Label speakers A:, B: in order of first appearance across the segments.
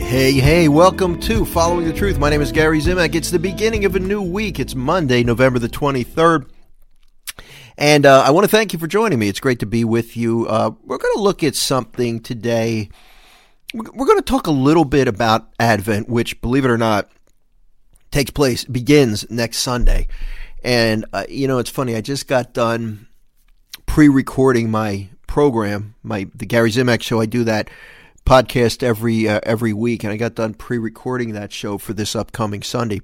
A: Hey, welcome to Following the Truth. My name is Gary Zimak. It's the beginning of a new week. It's Monday, November the 23rd. And I want to thank you for joining me. It's great to be with you. We're going to look at something today. We're going to talk a little bit about Advent, which, believe it or not, begins next Sunday. And, it's funny. I just got done pre-recording my program, the Gary Zimak Show. I do that podcast every week, and I got done pre-recording that show for this upcoming Sunday.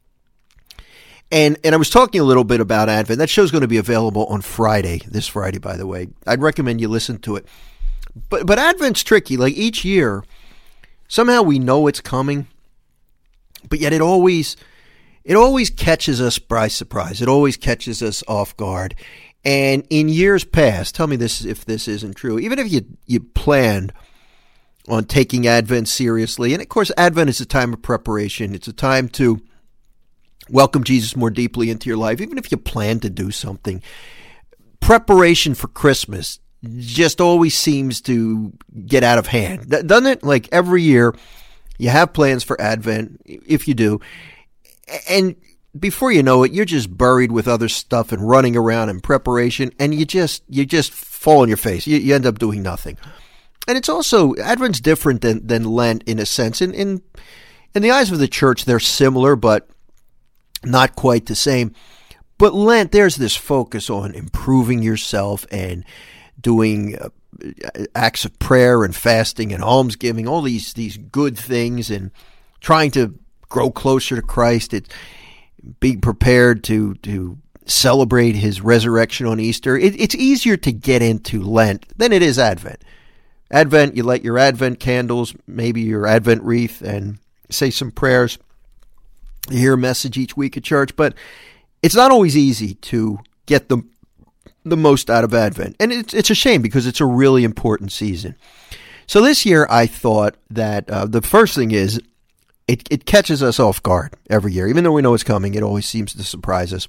A: And I was talking a little bit about Advent. That show's going to be available on Friday, this Friday, by the way. I'd recommend you listen to it. But Advent's tricky. Like each year, somehow we know it's coming, but yet it always catches us by surprise. It always catches us off guard. And in years past, tell me this if this isn't true, even if you planned on taking Advent seriously, and of course Advent is a time of preparation. It's a time to welcome Jesus more deeply into your life. Even if you plan to do something, preparation for Christmas just always seems to get out of hand, doesn't it? Like every year you have plans for Advent, if you do, and before you know it, you're just buried with other stuff and running around in preparation, and you just fall on your face. You end up doing nothing. And it's also, Advent's different than Lent in a sense. In the eyes of the church, they're similar, but not quite the same. But Lent, there's this focus on improving yourself and doing acts of prayer and fasting and almsgiving, all these good things, and trying to grow closer to Christ. It's being prepared to celebrate his resurrection on Easter. It's easier to get into Lent than it is Advent. Advent, you light your Advent candles, maybe your Advent wreath, and say some prayers. You hear a message each week at church, but it's not always easy to get the most out of Advent. And it's a shame because it's a really important season. So this year I thought that the first thing is it catches us off guard every year. Even though we know it's coming, it always seems to surprise us.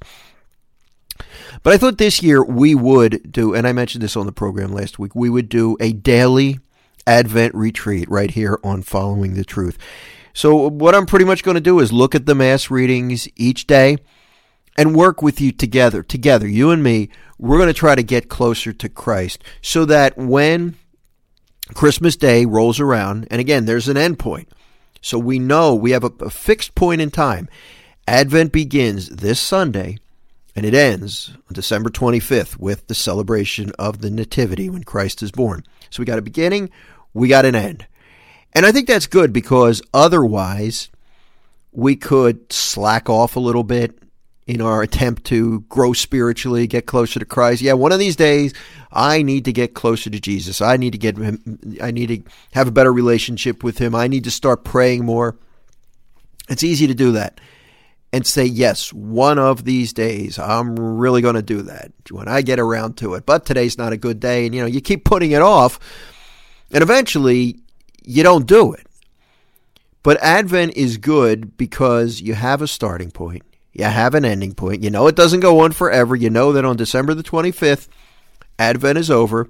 A: But I thought this year we would do, and I mentioned this on the program last week, we would do a daily Advent retreat right here on Following the Truth. So what I'm pretty much going to do is look at the Mass readings each day and work with you together, you and me. We're going to try to get closer to Christ so that when Christmas Day rolls around, and again, there's an end point. So we know we have a fixed point in time. Advent begins this Sunday, and it ends on December 25th with the celebration of the Nativity when Christ is born. So we got a beginning, we got an end. And I think that's good because otherwise we could slack off a little bit in our attempt to grow spiritually, get closer to Christ. Yeah, one of these days I need to get closer to Jesus. I need to have a better relationship with him. I need to start praying more. It's easy to do that and say, yes, one of these days I'm really going to do that when I get around to it. But today's not a good day. And, you keep putting it off and eventually you don't do it. But Advent is good because you have a starting point. You have an ending point. You know it doesn't go on forever. You know that on December the 25th, Advent is over.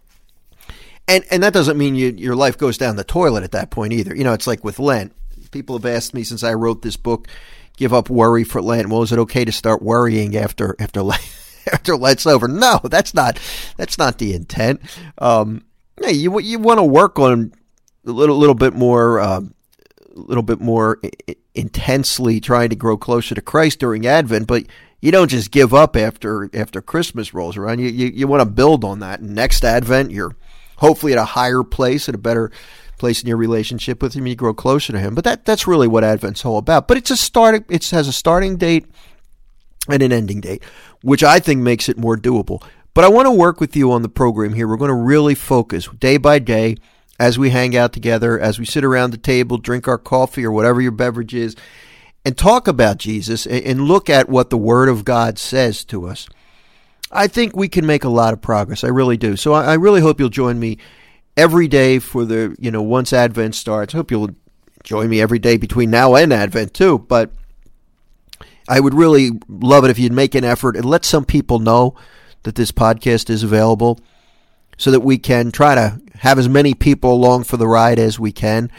A: And that doesn't mean your life goes down the toilet at that point either. It's like with Lent. People have asked me since I wrote this book, give up worry for Lent. Well, is it okay to start worrying after Lent's over? No, that's not the intent. You want to work on a little bit more intensely trying to grow closer to Christ during Advent, but you don't just give up after Christmas rolls around. You want to build on that. And next Advent, you're hopefully at a higher place, at a better place in your relationship with him. You grow closer to him. But that's really what Advent's all about. But it has a starting date and an ending date, which I think makes it more doable. But I want to work with you on the program here. We're going to really focus day by day as we hang out together, as we sit around the table, drink our coffee or whatever your beverage is, and talk about Jesus and look at what the Word of God says to us. I think we can make a lot of progress. I really do. So I really hope you'll join me every day for once Advent starts. I hope you'll join me every day between now and Advent too. But I would really love it if you'd make an effort and let some people know that this podcast is available so that we can try to have as many people along for the ride as we can.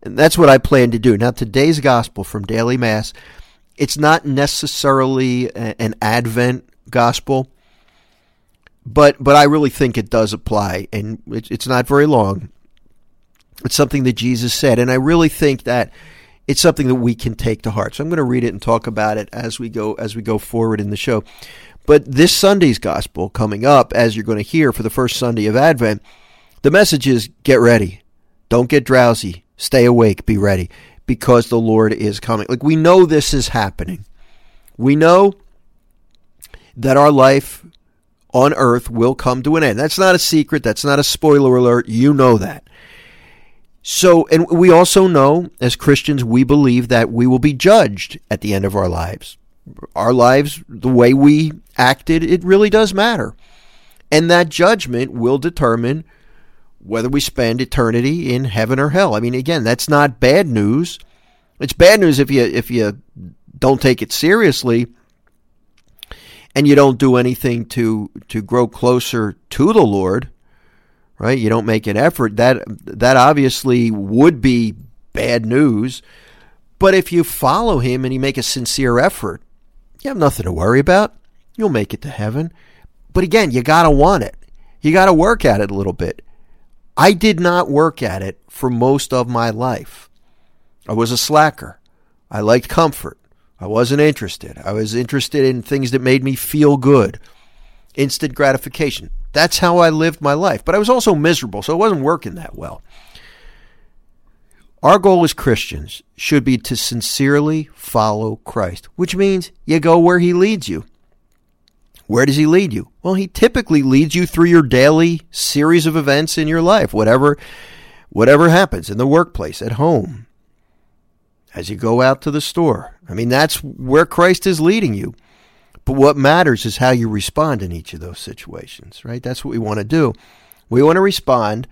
A: And that's what I plan to do. Now, today's gospel from Daily Mass, it's not necessarily an Advent gospel, but I really think it does apply, and it's not very long. It's something that Jesus said, and I really think that it's something that we can take to heart. So I'm going to read it and talk about it as we go forward in the show. But this Sunday's gospel coming up, as you're going to hear for the first Sunday of Advent, the message is get ready. Don't get drowsy. Stay awake. Be ready, because the Lord is coming. Like, we know this is happening. We know that our life on earth will come to an end. That's not a secret. That's not a spoiler alert. You know that. So, and we also know, as Christians, we believe that we will be judged at the end of our lives. Our lives, the way we acted, it really does matter. And that judgment will determine whether we spend eternity in heaven or hell. I mean, again, that's not bad news. It's bad news if you don't take it seriously and you don't do anything to grow closer to the Lord. Right? You don't make an effort. That obviously would be bad news. But if you follow him and you make a sincere effort, you have nothing to worry about. You'll make it to heaven. But again, you got to want it. You got to work at it a little bit. I did not work at it for most of my life. I was a slacker. I liked comfort. I wasn't interested. I was interested in things that made me feel good. Instant gratification. That's how I lived my life. But I was also miserable, so it wasn't working that well. Our goal as Christians should be to sincerely follow Christ, which means you go where he leads you. Where does he lead you? Well, he typically leads you through your daily series of events in your life, whatever happens in the workplace, at home, as you go out to the store. I mean, that's where Christ is leading you. But what matters is how you respond in each of those situations, right? That's what we want to do. We want to respond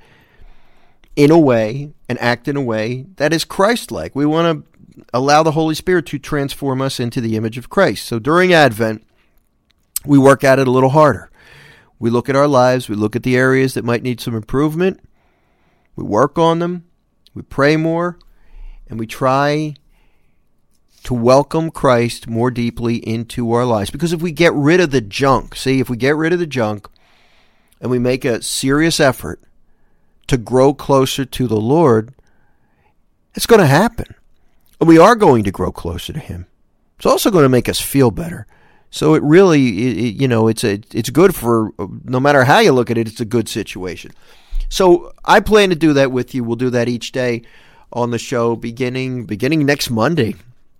A: in a way and act in a way that is Christ-like. We want to allow the Holy Spirit to transform us into the image of Christ. So during Advent, we work at it a little harder. We look at our lives. We look at the areas that might need some improvement. We work on them. We pray more. And we try to welcome Christ more deeply into our lives. Because if we get rid of the junk, if we get rid of the junk and we make a serious effort to grow closer to the Lord, it's going to happen. And we are going to grow closer to him. It's also going to make us feel better. So it really, it's good for, no matter how you look at it, it's a good situation. So I plan to do that with you. We'll do that each day on the show beginning next Monday.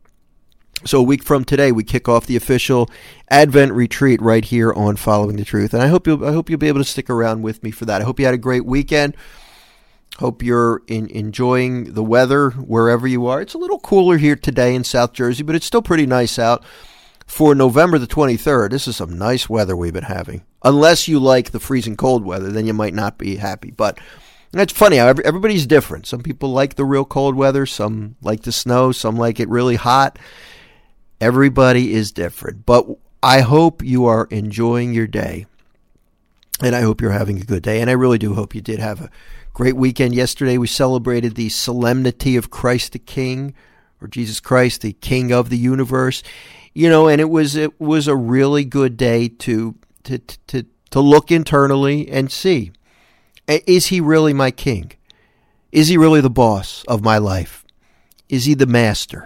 A: So a week from today, we kick off the official Advent retreat right here on Following the Truth. And I hope you'll be able to stick around with me for that. I hope you had a great weekend. Hope you're enjoying the weather wherever you are. It's a little cooler here today in South Jersey, but it's still pretty nice out. For November the 23rd, this is some nice weather we've been having. Unless you like the freezing cold weather, then you might not be happy. But it's funny how everybody's different. Some people like the real cold weather. Some like the snow. Some like it really hot. Everybody is different, but I hope you are enjoying your day, and I hope you're having a good day, and I really do hope you did have a great weekend. Yesterday, we celebrated the solemnity of Christ the King, or Jesus Christ, the King of the universe, and it was a really good day to look internally and see, is he really my king? Is he really the boss of my life? Is he the master?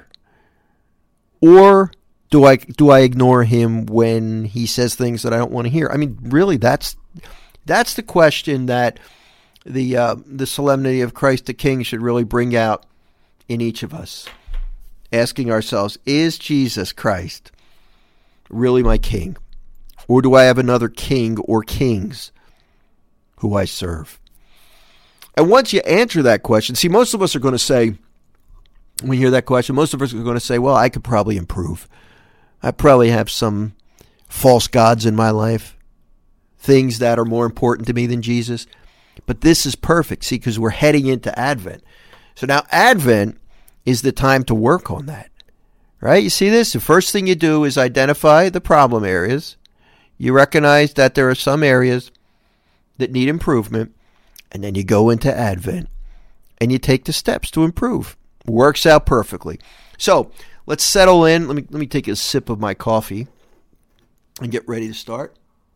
A: Or do I ignore him when he says things that I don't want to hear? I mean, really, that's the question that the solemnity of Christ the King should really bring out in each of us. Asking ourselves, is Jesus Christ really my king? Or do I have another king or kings who I serve? And once you answer that question, see, most of us are going to say, when you hear that question, most of us are going to say, well, I could probably improve. I probably have some false gods in my life, things that are more important to me than Jesus. But this is perfect, see, because we're heading into Advent. So now Advent is the time to work on that, right? You see this? The first thing you do is identify the problem areas. You recognize that there are some areas that need improvement, and then you go into Advent and you take the steps to improve. Works out perfectly. So let's settle in. Let me take a sip of my coffee and get ready to start.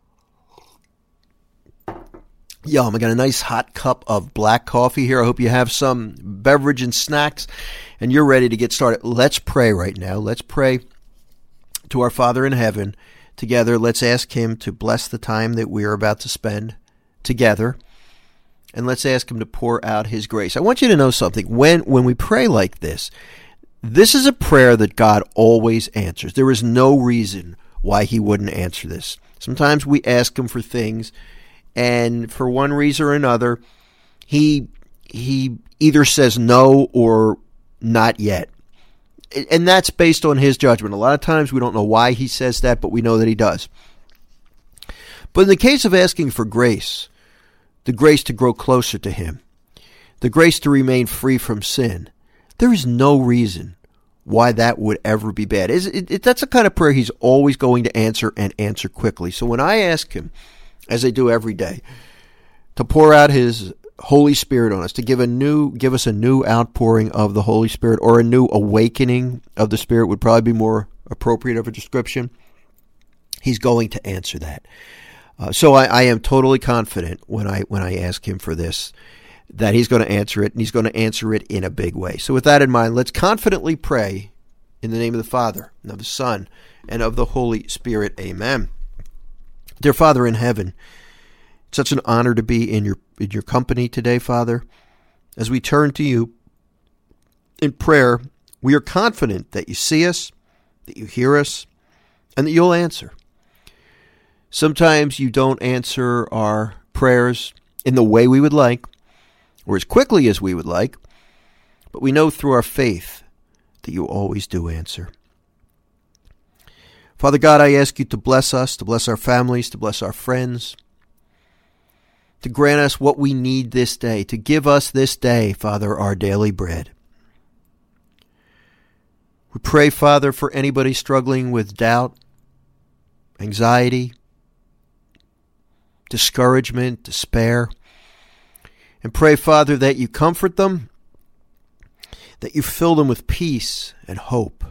A: Yum, I got a nice hot cup of black coffee here. I hope you have some beverage and snacks and you're ready to get started. Let's pray right now. Let's pray to our Father in heaven together. Let's ask him to bless the time that we are about to spend together. And let's ask him to pour out his grace. I want you to know something. When we pray like this is a prayer that God always answers. There is no reason why he wouldn't answer this. Sometimes we ask him for things, and for one reason or another, he either says no or not yet. And that's based on his judgment. A lot of times we don't know why he says that, but we know that he does. But in the case of asking for grace, the grace to grow closer to him, the grace to remain free from sin, there is no reason why that would ever be bad. That's the kind of prayer he's always going to answer, and answer quickly. So when I ask him, as I do every day, to pour out his Holy Spirit on us, to give us a new outpouring of the Holy Spirit, or a new awakening of the Spirit would probably be more appropriate of a description, he's going to answer that. So I am totally confident when I ask him for this, that he's going to answer it, and he's going to answer it in a big way. So with that in mind, let's confidently pray in the name of the Father, and of the Son, and of the Holy Spirit. Amen. Dear Father in heaven, it's such an honor to be in your company today, Father. As we turn to you in prayer, we are confident that you see us, that you hear us, and that you'll answer. Sometimes you don't answer our prayers in the way we would like, or as quickly as we would like, but we know through our faith that you always do answer. Father God, I ask you to bless us, to bless our families, to bless our friends, to grant us what we need this day, to give us this day, Father, our daily bread. We pray, Father, for anybody struggling with doubt, anxiety, discouragement, despair, and pray, Father, that you comfort them, that you fill them with peace and hope,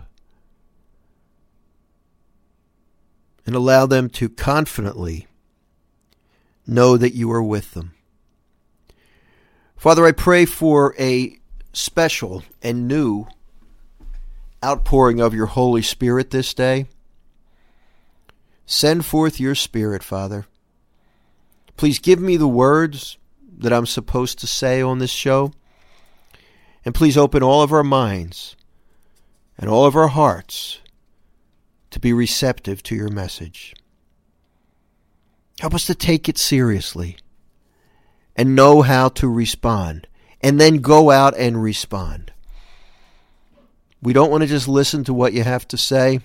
A: and allow them to confidently know that you are with them. Father, I pray for a special and new outpouring of your Holy Spirit this day. Send forth your Spirit, Father. Please give me the words that I'm supposed to say on this show. And please open all of our minds and all of our hearts to be receptive to your message. Help us to take it seriously and know how to respond, and then go out and respond. We don't want to just listen to what you have to say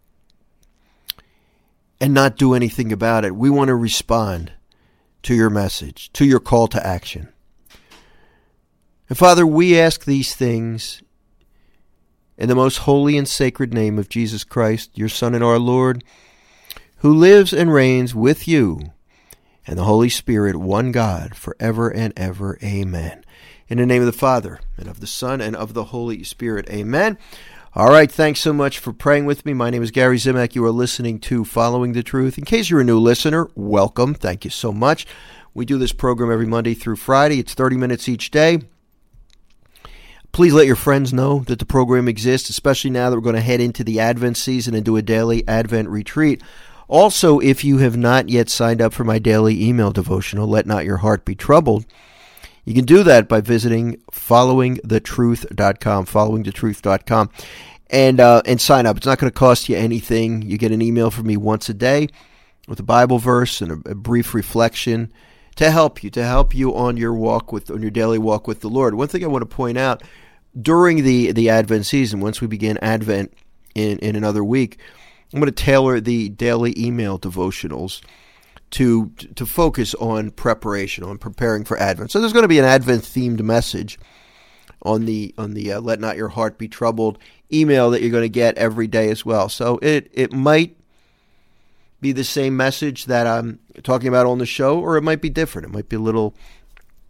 A: and not do anything about it. We want to respond to your message, to your call to action. And Father, we ask these things in the most holy and sacred name of Jesus Christ, your Son and our Lord, who lives and reigns with you and the Holy Spirit, one God, forever and ever. Amen. In the name of the Father, and of the Son, and of the Holy Spirit. Amen. All right, thanks so much for praying with me. My name is Gary Zimak. You are listening to Following the Truth. In case you're a new listener, welcome. Thank you so much. We do this program every Monday through Friday. It's 30 minutes each day. Please let your friends know that the program exists, especially now that we're going to head into the Advent season and do a daily Advent retreat. Also, if you have not yet signed up for my daily email devotional, Let Not Your Heart Be Troubled, you can do that by visiting followingthetruth.com, followingthetruth.com, and sign up. It's not going to cost you anything. You get an email from me once a day with a Bible verse and a brief reflection to help you on your daily walk with the Lord. One thing I want to point out, during the Advent season, once we begin Advent in another week, I'm going to tailor the daily email devotionals to focus on preparation, on preparing for Advent. So there's going to be an Advent-themed message on the Let Not Your Heart Be Troubled email that you're going to get every day as well. So it might be the same message that I'm talking about on the show, or it might be different. It might be a little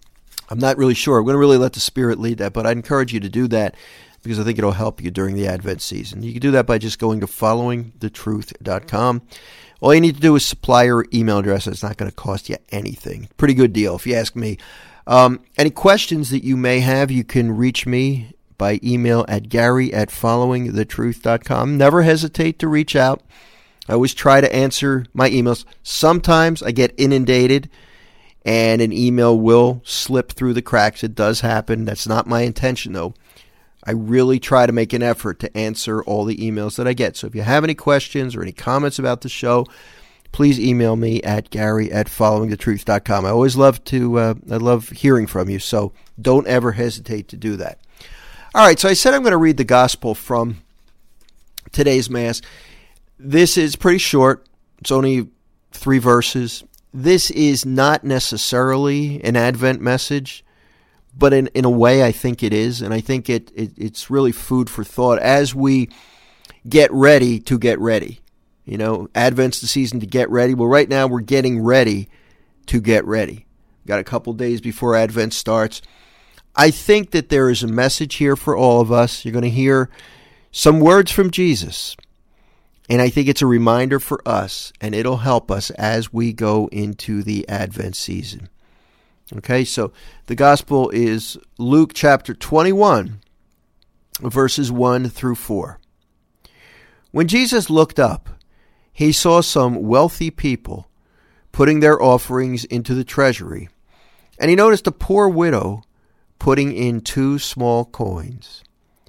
A: I'm not really sure. I'm going to really let the Spirit lead that, but I'd encourage you to do that because I think it'll help you during the Advent season. You can do that by just going to followingthetruth.com. All you need to do is supply your email address. It's not going to cost you anything. Pretty good deal, if you ask me. Any questions that you may have, you can reach me by email at gary@followingthetruth.com. Never hesitate to reach out. I always try to answer my emails. Sometimes I get inundated and an email will slip through the cracks. It does happen. That's not my intention, though. I really try to make an effort to answer all the emails that I get. So if you have any questions or any comments about the show, please email me at gary@followingthetruth.com. I always love I love hearing from you, so don't ever hesitate to do that. All right, so I said I'm going to read the gospel from today's Mass. This is pretty short. It's only 3 verses. This is not necessarily an Advent message, but in a way I think it is, and I think it's really food for thought as we get ready to get ready. You know, Advent's the season to get ready. Well, right now we're getting ready to get ready. Got a couple days before Advent starts. I think that there is a message here for all of us. You're going to hear some words from Jesus, and I think it's a reminder for us, and it'll help us as we go into the Advent season. Okay, so the gospel is Luke chapter 21, verses 1 through 4. When Jesus looked up, he saw some wealthy people putting their offerings into the treasury, and he noticed a poor widow putting in 2 small coins.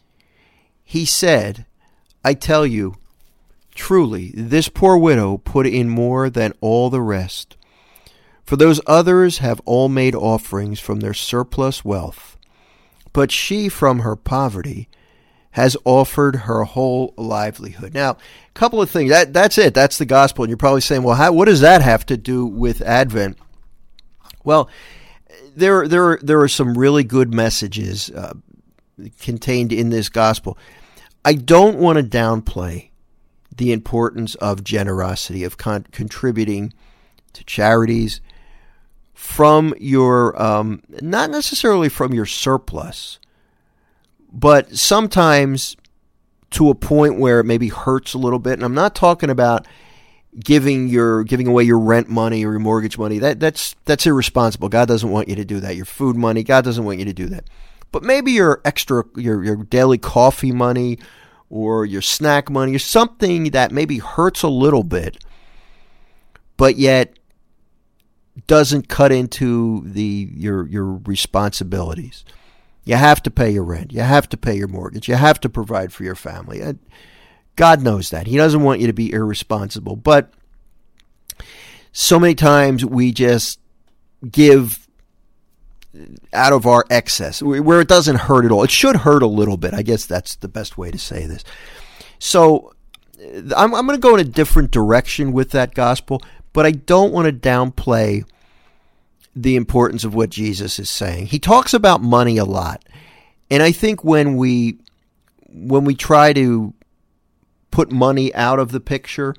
A: He said, "I tell you, truly, this poor widow put in more than all the rest. For those others have all made offerings from their surplus wealth, but she from her poverty has offered her whole livelihood." Now, a couple of things. That's it. That's the gospel. And you're probably saying, well, what does that have to do with Advent? Well, there are some really good messages contained in this gospel. I don't want to downplay the importance of generosity, of contributing to charities from your, not necessarily from your surplus, but sometimes to a point where it maybe hurts a little bit. And I'm not talking about giving away your rent money or your mortgage money. That's irresponsible. God doesn't want you to do that. Your food money, God doesn't want you to do that. But maybe your daily coffee money or your snack money or something that maybe hurts a little bit, but yet doesn't cut into your responsibilities. You have to pay your rent. You have to pay your mortgage. You have to provide for your family. God knows that. He doesn't want you to be irresponsible. But so many times we just give out of our excess, where it doesn't hurt at all. It should hurt a little bit. I guess that's the best way to say this. So I'm going to go in a different direction with that gospel, but I don't want to downplay the importance of what Jesus is saying. He talks about money a lot. And I think when we try to put money out of the picture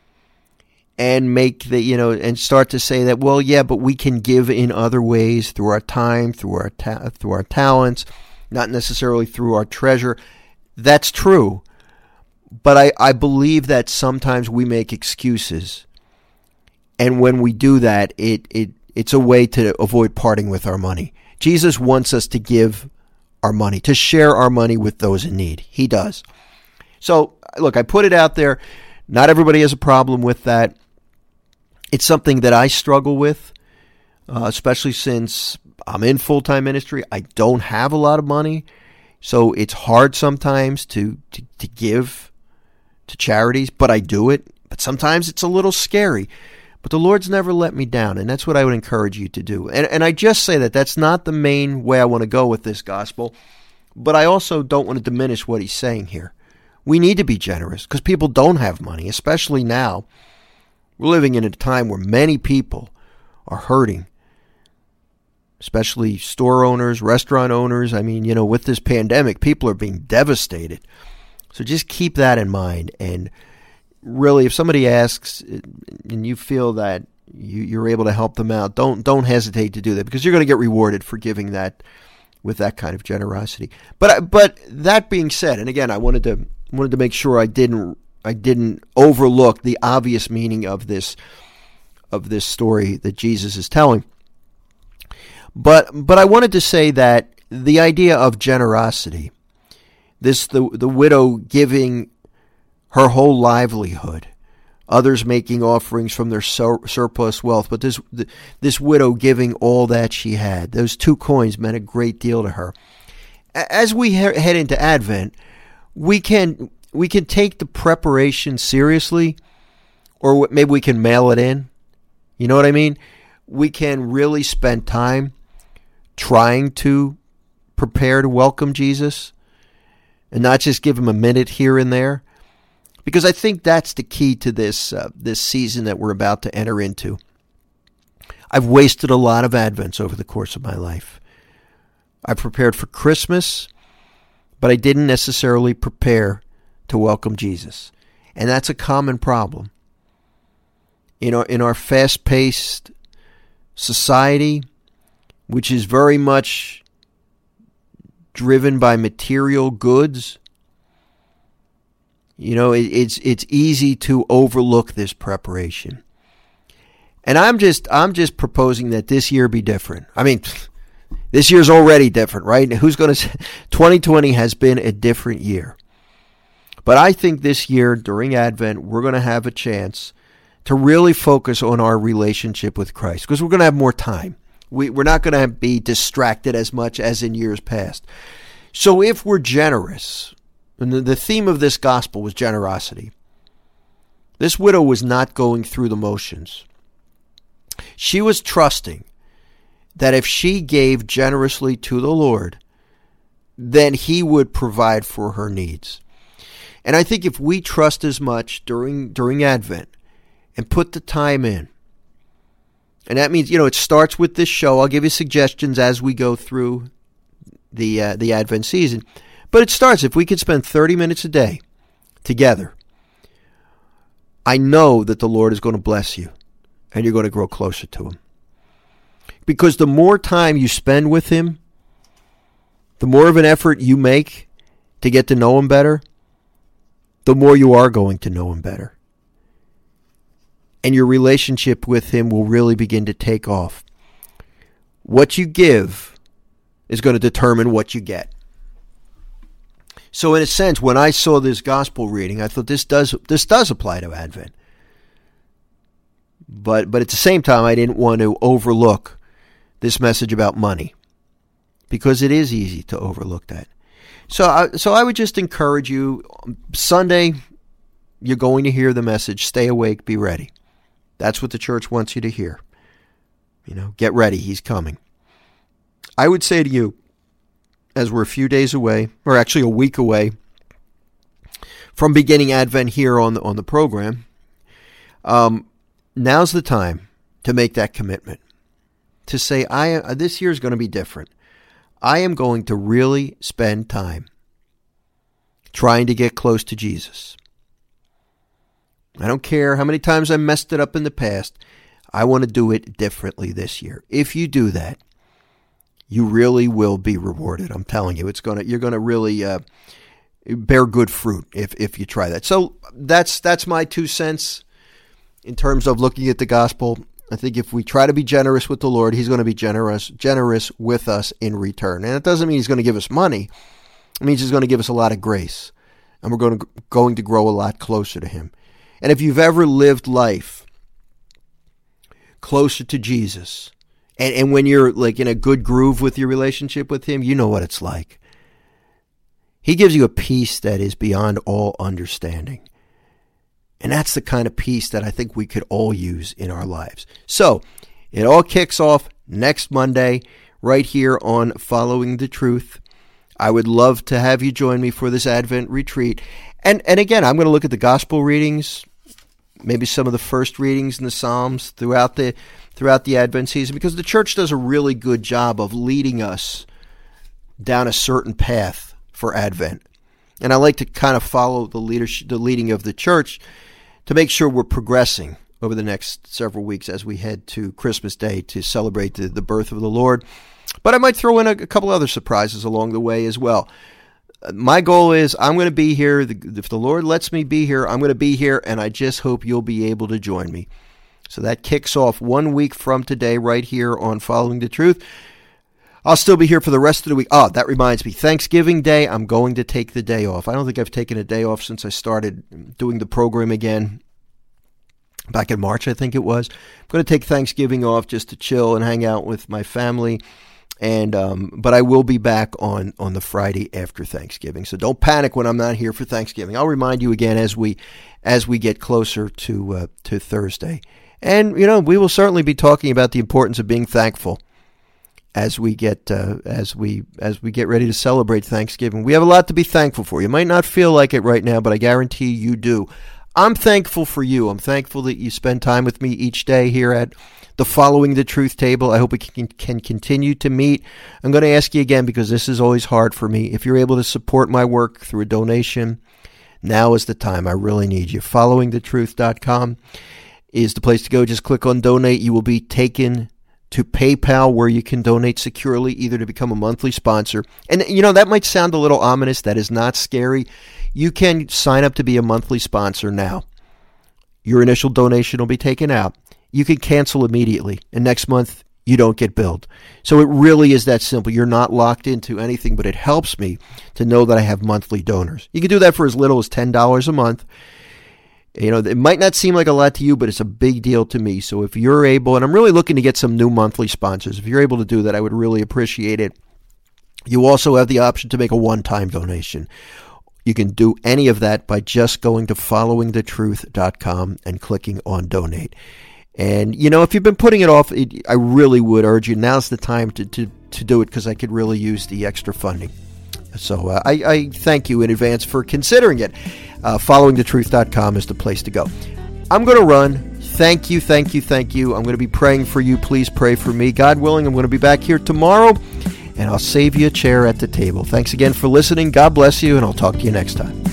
A: and make and start to say that, well, yeah, but we can give in other ways, through our time, through our talents, not necessarily through our treasure. That's true. But I believe that sometimes we make excuses. And when we do that, it's a way to avoid parting with our money. Jesus wants us to give our money, to share our money with those in need. He does. So, look, I put it out there. Not everybody has a problem with that. It's something that I struggle with, especially since I'm in full-time ministry. I don't have a lot of money, so it's hard sometimes to give to charities, but I do it. But sometimes it's a little scary. But the Lord's never let me down, and that's what I would encourage you to do. And I just say that that's not the main way I want to go with this gospel, but I also don't want to diminish what he's saying here. We need to be generous because people don't have money, especially now. We're living in a time where many people are hurting, especially store owners, restaurant owners. I mean, with this pandemic, people are being devastated. So just keep that in mind. And really, if somebody asks and you feel that you're able to help them out, don't hesitate to do that, because you're going to get rewarded for giving that with that kind of generosity. But that being said, and again, I wanted to make sure I didn't overlook the obvious meaning of this story that Jesus is telling. But I wanted to say that the idea of generosity, the widow giving her whole livelihood, others making offerings from their surplus wealth, but this widow giving all that she had, those 2 coins meant a great deal to her. As we head into Advent, we can take the preparation seriously, or maybe we can mail it in. You know what I mean? We can really spend time trying to prepare to welcome Jesus and not just give him a minute here and there. Because I think that's the key to this season that we're about to enter into. I've wasted a lot of Advents over the course of my life. I prepared for Christmas, but I didn't necessarily prepare to welcome Jesus. And that's a common problem. In our fast-paced society, which is very much driven by material goods, it's easy to overlook this preparation. And I'm just proposing that this year be different. I mean, this year's already different, right? 2020 has been a different year. But I think this year, during Advent, we're going to have a chance to really focus on our relationship with Christ, because we're going to have more time. We're not going to be distracted as much as in years past. So if we're generous, and the theme of this gospel was generosity, this widow was not going through the motions. She was trusting that if she gave generously to the Lord, then he would provide for her needs. And I think if we trust as much during Advent and put the time in, and that means, it starts with this show. I'll give you suggestions as we go through the Advent season. But it starts, if we could spend 30 minutes a day together, I know that the Lord is going to bless you and you're going to grow closer to him. Because the more time you spend with him, the more of an effort you make to get to know him better, the more you are going to know him better. And your relationship with him will really begin to take off. What you give is going to determine what you get. So in a sense, when I saw this gospel reading, I thought this does apply to Advent. But at the same time, I didn't want to overlook this message about money, because it is easy to overlook that. So I would just encourage you, Sunday, you're going to hear the message, stay awake, be ready. That's what the church wants you to hear. Get ready, he's coming. I would say to you, as we're a few days away, or actually a week away from beginning Advent here on the program, now's the time to make that commitment. To say, this year is going to be different. I am going to really spend time trying to get close to Jesus. I don't care how many times I messed it up in the past. I want to do it differently this year. If you do that, you really will be rewarded. I'm telling you, you're going to really bear good fruit if you try that. So that's my 2 cents in terms of looking at the gospel. I think if we try to be generous with the Lord, he's going to be generous with us in return. And it doesn't mean he's going to give us money. It means he's going to give us a lot of grace, and we're going to grow a lot closer to him. And if you've ever lived life closer to Jesus, and when you're like in a good groove with your relationship with him, you know what it's like. He gives you a peace that is beyond all understanding. And that's the kind of peace that I think we could all use in our lives. So it all kicks off next Monday right here on Following the Truth. I would love to have you join me for this Advent retreat. And again, I'm going to look at the gospel readings, maybe some of the first readings in the Psalms throughout the Advent season, because the church does a really good job of leading us down a certain path for Advent. And I like to kind of follow the leading of the church to make sure we're progressing over the next several weeks as we head to Christmas Day to celebrate the birth of the Lord. But I might throw in a couple other surprises along the way as well. My goal is I'm going to be here. If the Lord lets me be here, I'm going to be here, and I just hope you'll be able to join me. So that kicks off 1 week from today right here on Following the Truth. I'll still be here for the rest of the week. Oh, that reminds me. Thanksgiving Day, I'm going to take the day off. I don't think I've taken a day off since I started doing the program again. Back in March, I think it was. I'm going to take Thanksgiving off just to chill and hang out with my family. But I will be back on the Friday after Thanksgiving. So don't panic when I'm not here for Thanksgiving. I'll remind you again as we get closer to Thursday. And we will certainly be talking about the importance of being thankful as we get ready to celebrate Thanksgiving. We have a lot to be thankful for. You might not feel like it right now, but I guarantee you do. I'm thankful for you. I'm thankful that you spend time with me each day here at the Following the Truth table. I hope we can continue to meet. I'm going to ask you again, because this is always hard for me. If you're able to support my work through a donation, now is the time. I really need you. FollowingTheTruth.com is the place to go. Just click on donate. You will be taken to PayPal, where you can donate securely, either to become a monthly sponsor. And, that might sound a little ominous. That is not scary. You can sign up to be a monthly sponsor now. Your initial donation will be taken out. You can cancel immediately, and next month you don't get billed. So it really is that simple. You're not locked into anything, but it helps me to know that I have monthly donors. You can do that for as little as $10 a month. It might not seem like a lot to you, but it's a big deal to me. So if you're able, and I'm really looking to get some new monthly sponsors, if you're able to do that, I would really appreciate it. You also have the option to make a one-time donation. You can do any of that by just going to followingthetruth.com and clicking on donate. And, if you've been putting it off, I really would urge you, now's the time to do it, because I could really use the extra funding. So I thank you in advance for considering it. Followingthetruth.com is the place to go. I'm going to run. Thank you, thank you, thank you. I'm going to be praying for you. Please pray for me. God willing, I'm going to be back here tomorrow, and I'll save you a chair at the table. Thanks again for listening. God bless you, and I'll talk to you next time.